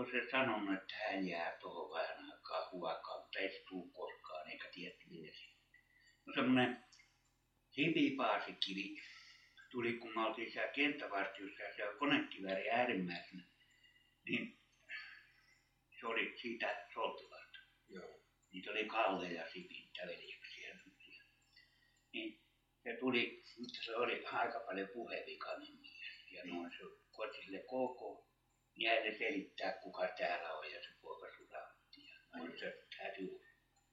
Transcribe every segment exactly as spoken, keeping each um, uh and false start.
se sanonut, että hän jää tuohon vähän aikaa huokaan, mutta ei se tule koskaan, eikä tiedä minne se. No semmoinen hipipaasikivi tuli, kun me oltiin siellä kenttävartiossa ja siellä konekivääri äärimmäisenä, niin se oli siitä Soltilasta. Joo. Niitä oli Kalle ja Sipintä veljeksiä. Niin se tuli, mutta se oli aika paljon puhevikainen mies. Ja noin se koitti sille koko miehelle selittää, kuka täällä on ja se poika sudautti. Ja noin se täytyy olla.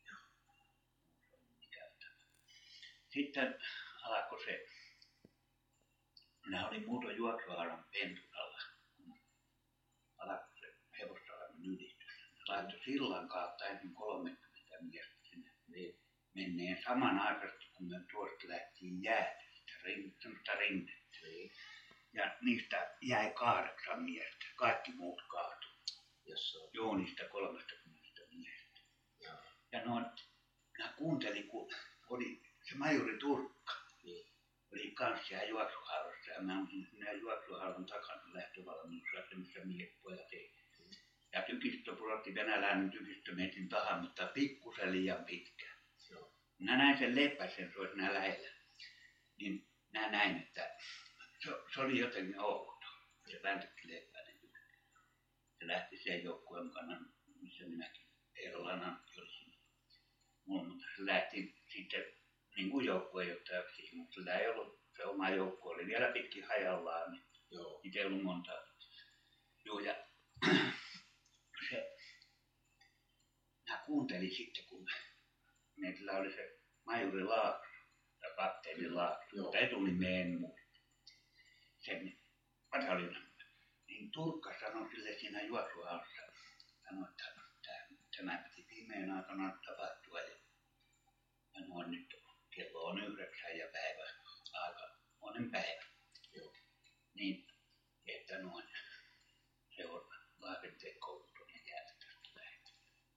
Sitten alkoi se, minä olin muuten Juoksuhaaran pentunalla, alkoi se hevostalainen ylitys. Laittoi sillan kautta ensin kolmekymmentä miestä sinne niin menneen samanaikaisesti, kun me tuosta lähtiin jäätä, sitä semmoista rinnettä. Niin. Ja niistä jäi kahdeksan miestä, kaikki muut kaatui. Joo, niistä kolmekymmentä miestä. Ja, ja noin, minä kuuntelin, kun oli se majuri Turkka, niin oli kans siellä Juoksuhaarassa ja mä olin siinä Juoksuhaaran takana lähtövalmiuksessa, missä miehet pojat ei. Ja tykistö pudotti venäläinen tykistö metin tahan, mutta pikkusen liian pitkään. Joo. Minä näin sen leppäisen, se oli siinä lähellä. Niin minä näin, että se, se oli jotenkin outo. Se väntätti leppäinen. Se lähti sen joukkueen mukana, missä minäkin Eerolan Antti oli siinä. Mutta se lähti sitten niin kuin joukkuejohtajaksi, mutta sillä ei ollut, se oma joukkue oli vielä pitkin hajallaan, niin joo. Niitä ei ollut montaa. Joo, ja se, mä kuuntelin sitten, kun meillä oli se majuri Laakso ja kapteeni Laakso, mutta etunimeen en muista. Sen pataljonan. Niin Turkka sanoi sille siinä Juoksuhaarassa, sanoi, että tämä piti pimeän aikana tapahtua. Ja, ja noin nyt kello on yhdeksän ja päivä, aika monen päivä. Joo. Niin, että noin se on Laakenteen koulutuksen jäätä tästä lähtee.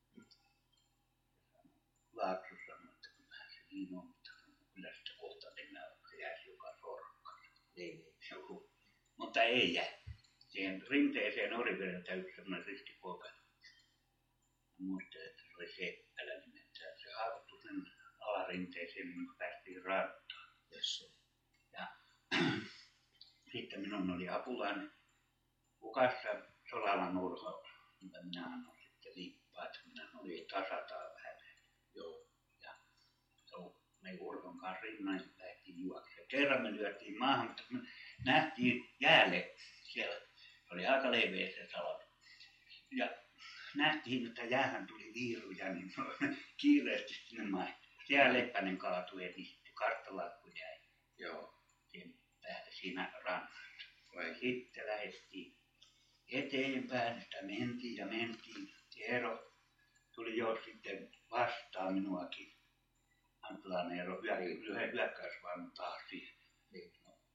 Laakso sanoi, että kyllähän se niin on, mutta kyllä sitä kohta mennään, vaikka jäisi joka sorkka. Niin, niin. Joku. Mutta ei jää. Siihen rinteeseen Orivedeltä yksi semmoinen riskipoika. Muistan, että se oli Seppälä nimeltään. Se haavoittui sen alarinteeseen, niin kun päästiin rantaan. Yes. Ja sitten minun oli apulainen Ukassa Solalan Urho, mitä minä annoin sitten lippaa, että minä olin tasataan vähän. Joo. Ja me Urhon kanssa rinnan lähtiin juoksemaan. Kerran me lyötiin maahan, mutta me nähtiin jäälle siellä. Se oli aika leveä se salami. Ja nähtiin, että jäähän tuli viiruja, niin kiireesti sinne maihin. Siellä Leppänen kaatui, ja sitten karttalakku jäi. Joo. Siihen päälle siinä rannassa. Vai sitten lähdettiin eteenpäin, sitä mentiin ja mentiin. Eero tuli jo sitten vastaan minuakin. Anttilainen Eero yhden hyökkäysvaunun taas siihen. Niin.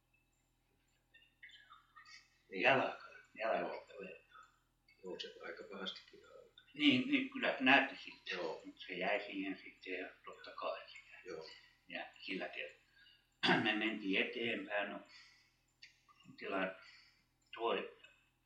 Jalka, jalasta vertaa. Joo, se aika pahastikin auto. Niin, niin, kyllä se näytti sitten. Joo. Mutta se jäi siihen sitten ja totta kai se jäi. Joo. Ja sillä kertaa me mentiin eteenpäin. No, tilan toi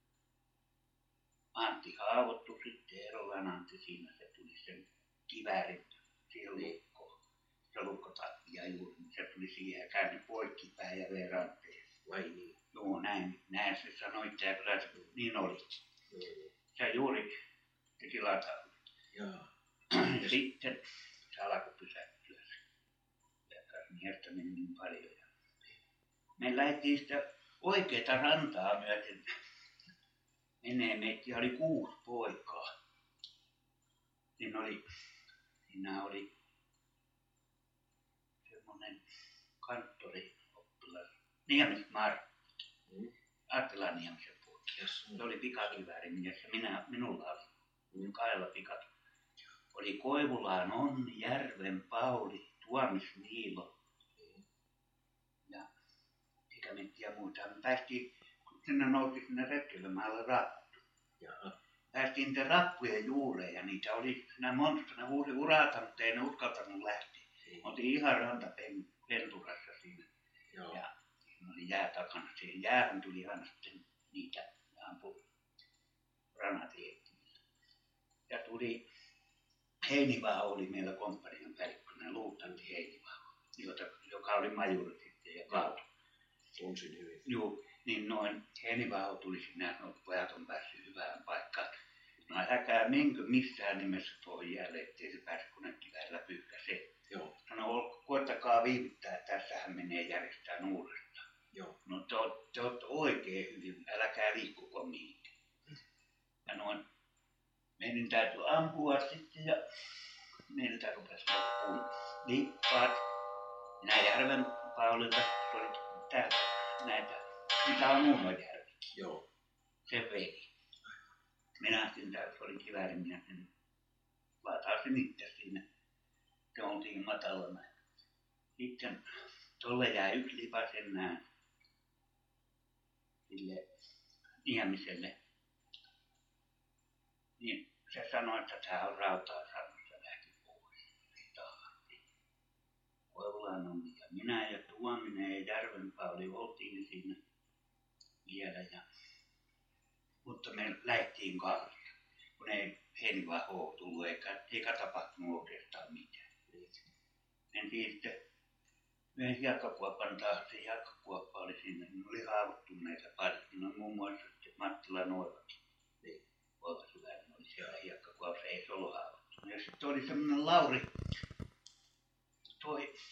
Antti haavoittui sitten, Eerolan Antti siinä, se tuli sen kiväärin siihen lukkoon. Se lukkotakki ja juuri, se tuli siihen ja kääntyi poikkipäin ja vei ranteen. Vai niin? Joo, näin, näin se sanoi, että kyllä se niin oli. Joo. Se juuri teki lataudun. Joo. Sitten se alkoi pysähtyä. Ja miestä meni niin paljon. Me lähdettiin sitä oikeata rantaa myöten. Menee meitä oli kuusi poikaa. Siinä oli, siinä oli semmoinen kanttorioppilas, Niemis Martti. Mm. Attila Niemisen poika. Yes. Se oli pikakiväärimies ja minä, minulla oli mm. kahdella pikat. Oli Koivulaan Onni, Järven Pauli, Tuomis Niilo. Mm. Ja eikä mitään muuta. Me päästiin, kun sinne nousi sinne retkelemäällä rappu. Jaha. Päästiin niiden rappujen juureen ja niitä oli siinä monta, ne huusi urata, mutta ei ne uskaltanut lähteä. Mm. Oltiin ihan rantapenturassa siinä. Joo. Ja siinä oli jää takana. Siihen jäähän tuli aina sitten niitä ja ampui granateet. tuli Heinivaho oli meillä komppanian päällikkönä, luutnantti Heinivaho, jota, joka oli majuri sitten ja kaatu. Tunsin hyvin. Joo, niin noin Heinivaho tuli sinne ja sanoi, että pojat on päässyt hyvään paikkaan. No älkää menkö missään nimessä tuohon jälleen, ettei se pääse konekiväärillä pyyhkäiseen. Joo. Sano, koettakaa viivyttää, tässähän menee järjestään uudestaan. Joo. No te, te olette oikein hyvin, älkää liikkuko mihinkään. Ja noin, meidän täytyy ampua sitten ja meiltä rupesi loppuun lippaat. Minä Järven Paulilta, se oli täältä näitä, mitä on Muunojärvikin. Joo. Se vei. Minä astin täältä, se oli kiväärimies, niin lataasin itse siinä. Se oltiin matalana. Sitten tuolle jäi yksi lipas enää sille Niemiselle. Niin se sanoi, että tämä on rautaa sanossa, lähti pois. Siitä avattiin. Koivulannon ja minä ja Tuominen ja Järvenpauli oltiin siinä vielä. Ja, mutta me lähtiin kanssa, kun ei Heinivaho tullut eikä, eikä tapahtunut oikeastaan mitään. Mentiin sitten yhden hiekkakuopan taas, se hiekkakuoppa oli siinä, ne oli haavoittuneita paljon. No muun muassa sitten Mattila Noivakin. Niin, Oivasylän oli siellä hiekkakuopassa, ei se ollut haavoittunut. Ja sitten oli semmoinen Lauri, toi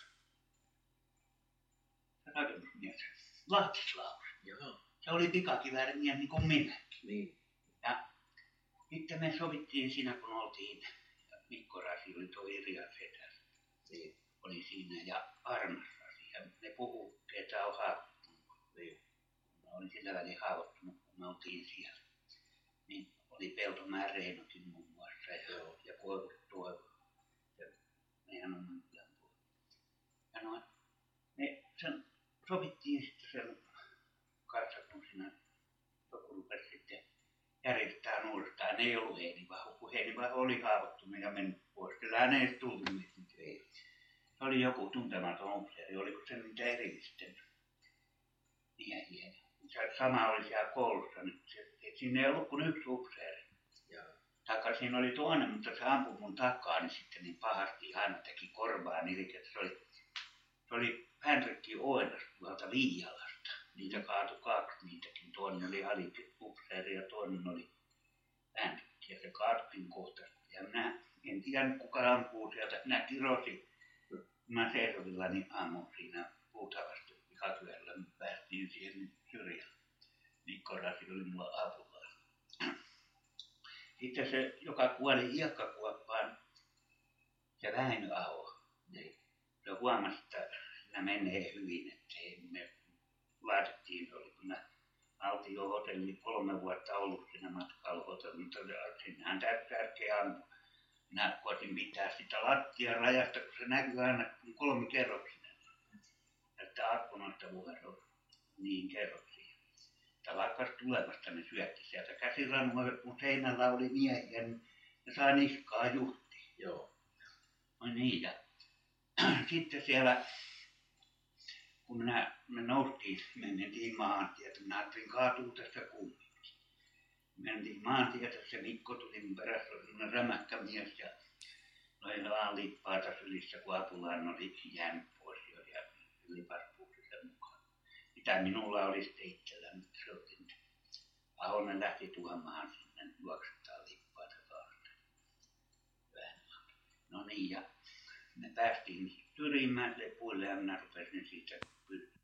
rakennusmies, Lahtislauri. Joo. Se oli pikakiväärimies niin kuin minäkin. Niin. Ja sitten me sovittiin siinä, kun oltiin, Mikko Rasi oli tuo Irjan setä. Niin. Oli siinä ja Armas Rasi. Ja ne puhuu, ketä on haavoittunut. Niin. Mä olin sillä välin haavoittunut, kun me oltiin siellä. Niin oli Peltomäen Reinokin muun muassa ja, Joo. ja Koivu Toivo. Ja meidän on Myllän puolella. Ja noin, me sen sovittiin sitten sen kanssa, kun siinä joku rupesi sitten järjestään uudestaan. Ne ei ollut Heinivaho, kun Heinivaho oli haavoittunut ja mennyt pois. Kyllä hän ei tullut mitään. Se oli joku tuntematon upseeri, oliko se niitä erillisten miehiä. Sama oli siellä koulussa nyt. Siinä ei ollut kuin yksi upseeri. Taikka siinä oli toinen, mutta se ampui mun takaa, niin sitten niin pahasti aina teki korvaan. Eli se oli, se oli Henrikki Oinas tuolta Viialasta. Niitä kaatui kaksi niitäkin. Toinen oli Alikin upseeri ja toinen oli Henrikki. Ja se kaatukin kohta. Ja minä en tiedä kuka ampuu sieltä. Minä kirosin. Mä seisovillani aamuun siinä puutavasti pikatyöllä. Me päästiin siihen syrjään. Mikko Rasi oli mulla apullaan. Sitten se, joka kuoli hiekkakuoppaan, se Väinö Aho, niin se huomasi, että siinä menee hyvin, ettei me laitettiin, oli kun mä oltiin jo hotelli kolme vuotta ollut siinä matkailuhotellilla, mutta sinnehän tärkeä ampua. Minä koitin pitää sitä lattian rajasta, kun se näkyy aina kolme kerroksinen. Että akkunoista vuoro on niin kerroksia. Että lakkas tulevasta ne syötti sieltä käsirannoille, kun seinällä oli miehiä, niin ne saa niskaa juhtiin. Joo. No niin, ja sitten siellä, kun minä, me noustiin, me mentiin maantietä, minä ajattelin kaatuu tästä kumminkin. Mentiin maantietä, se Mikko tuli mun perässä, oli semmoinen rämäkkä mies ja noin vaan lippaata sylissä, kun apulaan oli jäänyt pois jo ja lipaspuusi sen mukaan. Mitä minulla oli sitten itsellä, mutta se oli nyt. Ahonen lähti tuomaan sinne juoksuttaa lippaata kautta. No niin, ja me päästiin Tyrimäelle puille ja minä rupesin siitä pyrkiä.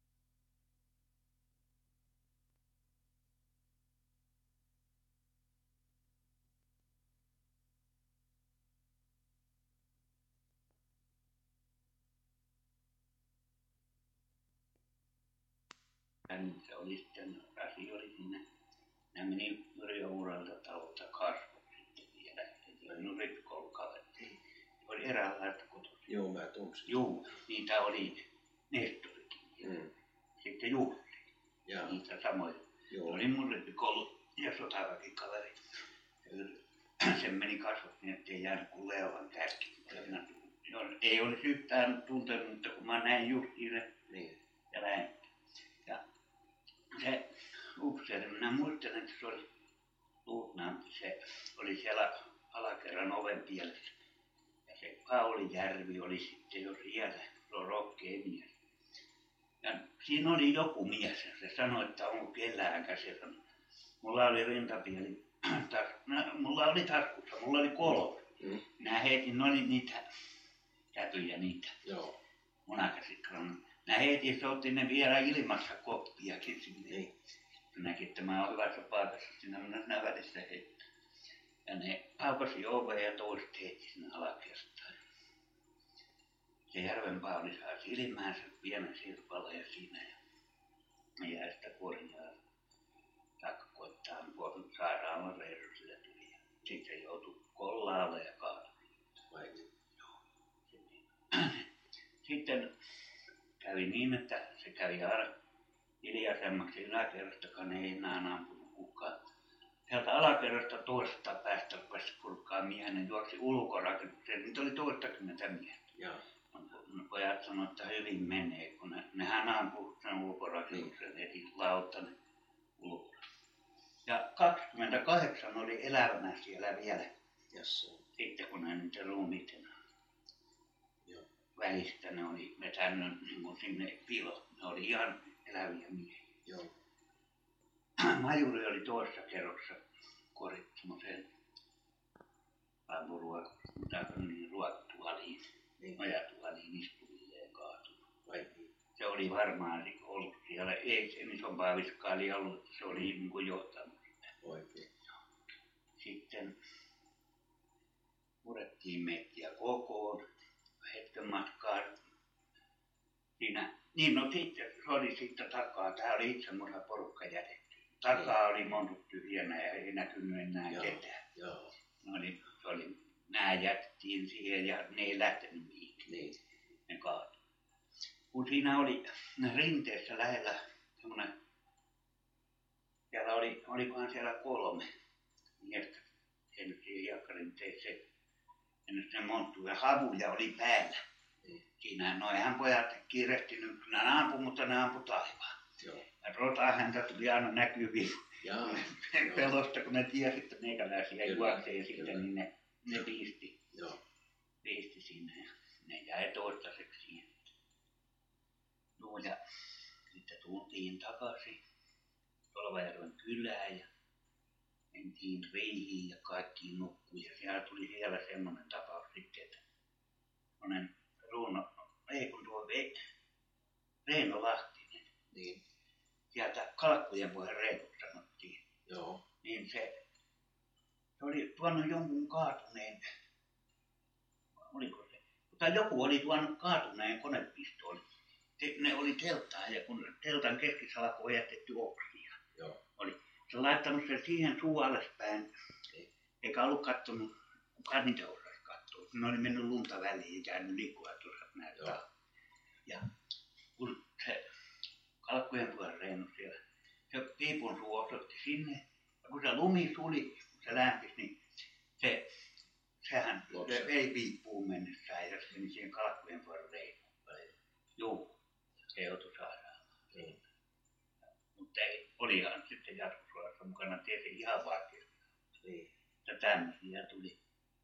Se oli sitten, Rasi oli siinä. Minä menin Yrjö Uralta talolta kasvun sitten vielä. Se oli minun rippikoulukaverini. Se oli eräänlaista kotoisin. Joo, mä tunsin. Juu, niitä oli Nestorikin. Mm. Sitten Jussi. Jaa. Niitä samoja. Joo. Se oli mun rippikoulu ja sotaväkikaveri. Sen meni kasvot niin, ettei jäänyt kuin leuan kärki. Ei olisi yhtään tuntenut, mutta kun mä näin Jussille Niin. ja näin. Ja se upseeri, minä muistelen, että se oli luutnantti, se oli siellä alakerran oven pielessä. Ja se Pauli Järvi oli sitten jo siellä, se on rohkea mies. Ja siinä oli joku mies, ja se sanoi, että onko kellään käsillä. Mulla oli rintapieli, tar- mulla oli taskussa, mulla oli kolme. Mm. Minä heitin, ne oli niitä käpyjä, niitä Joo. munakäsikranat. Minä heitin, se otti ne vielä ilmassa koppiakin sinne. Niin. Se näki, että mä oon hyvässä paikassa, siinä minä välissä heittää. Ja ne paukasi oveen ja toiset heitti sinne alakertaan. Se Järvenpää oli saa silmäänsä pienen sirpaleen siinä ja jäi sitä korjaa. Taikka koittaa, kun sairaalan reissu sille tuli. Sitten se joutui kollaalle ja kaatui. Vai niin? Joo. Sitten kävi niin, että se kävi aina hiljaisemmaksi yläkerrastakaan, ei enää ampunut kukaan. Sieltä alakerrasta toisesta päästä rupesi purkaa miehen, juoksi ulkorakennukseen. Niitä oli toistakymmentä miestä. Joo. Pojat sanoivat, että hyvin menee, kun ne, nehän ampui sen ulkorakennuksen heti lauttanne ulkona. Ja kaksikymmentäkahdeksan oli elävänä siellä vielä. Jassu. Sitten kun ne niitä ruumiitten Joo. välistä ne oli vetänyt niin kuin sinne piiloon. Ne oli ihan eläviä miehiä. Joo. Majuri oli toisessa kerroksessa korit semmoiseen niin ruokatuoliin, Niin. nojatuoliin istuvilleen kaatunut. Vai niin? Se oli varmaan ollut siellä, ei sen isompaa viskaalia ollut, se oli niin kuin johtanut sitä. Oikein. Sitten purettiin metsiä kokoon hetken matkaa. Siinä, niin no sitten se oli sitten takaa, tämä oli itsemurha porukka jätetty. Takaa oli montut tyhjänä ja ei näkynyt enää Joo. ketään. Joo. Ne oli, se oli, nämä jätettiin siihen ja ne ei lähtenyt mihinkään. Niin. Ne kaatui. Kun siinä oli rinteessä lähellä semmoinen, siellä oli, olikohan siellä kolme miestä sen siihen hiekkarinteeseen. Ja nyt ne monttu ja havuja oli päällä. Niin. Siinä noihän pojat kiirehtinyt, ne ampui, mutta ne ampui taivaan. Joo. Ja rotahäntä tuli aina näkyviin Jaa. pelosta, kun ne tiesi, että meikäläisiä Kyllä, juoksee kyllä. sitten, niin ne, ne piisti, Joo. piisti sinne ja ne jäi toistaiseksi siihen. No ja sitten tultiin takaisin Tolvajärven kylään ja mentiin riihiin ja kaikki nukkui. Ja siellä tuli siellä semmoinen tapaus sitten, että semmoinen Runo, ei kun tuo Reino Lahtinen, Niin. sieltä Kalkkujen puheen Reinoksi sanottiin, Joo. niin se, se oli tuonut jonkun kaatuneen, oliko se, tai joku oli tuonut kaatuneen konepistoolin. Ne oli telttaa ja kun teltan keskissä alkoi jätetty oksia. Joo. Oli se laittanut sen siihen suu alaspäin, eikä ollut kattonut, kukaan niitä osasi katsoa. Ne oli mennyt lunta väliin ja käynyt liikkua tuossa näyttää. Ja kun se Kalkkujen puheen Reino siellä, se piipun suu osoitti sinne. Ja kun se lumi suli, kun se lämpisi, niin se, sehän se vei piippuun mennessään ja se meni siihen Kalkkujen puheen Reinoon. Joo, se joutui sairaalaan. Niin. Mutta ei, olihan sitten jatkosuojassa mukana tietysti ihan vaikeasti. Niin. Että tämmöisiä tuli.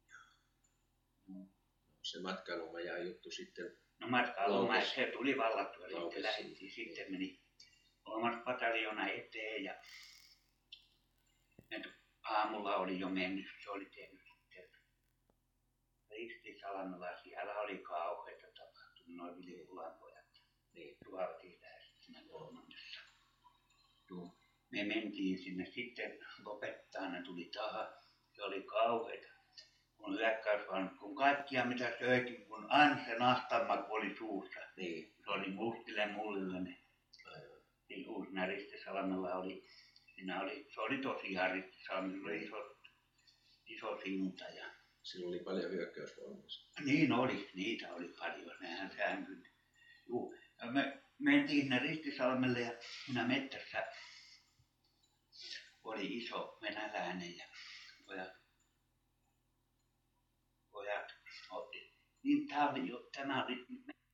No, Se matkailumaja juttu sitten. no matkailumaja, se tuli vallattua, Laukesi. sitten lähdettiin, sitten meni kolmas pataljona eteen ja ne aamulla oli jo mennyt, se oli tehnyt sitten Ristisalmella, siellä oli kauheita tapahtunut, noin Vilikulan pojat. Niin, tuoltiin lähdettiin siinä kolmannessa. Joo. Me mentiin sinne sitten lopettaa, ne tuli taas, se oli kauheita. Kun hyökkäysvaunut, kun kaikkia mitä söikin, kun aina se nahtanmaku oli suussa. Niin. Se oli mustille mullille ne. Niin uusina Ristisalmella oli, siinä oli, se oli tosiaan Ristisalmella, oli iso, iso silta ja Silloin oli paljon hyökkäysvaunuja. niin oli, niitä oli paljon, nehän sehän kyllä. Juu. Ja me mentiin sinne Ristisalmelle ja siinä mettässä oli iso venäläinen ja pojat, pojat otti. Niin tää oli jo, tämä oli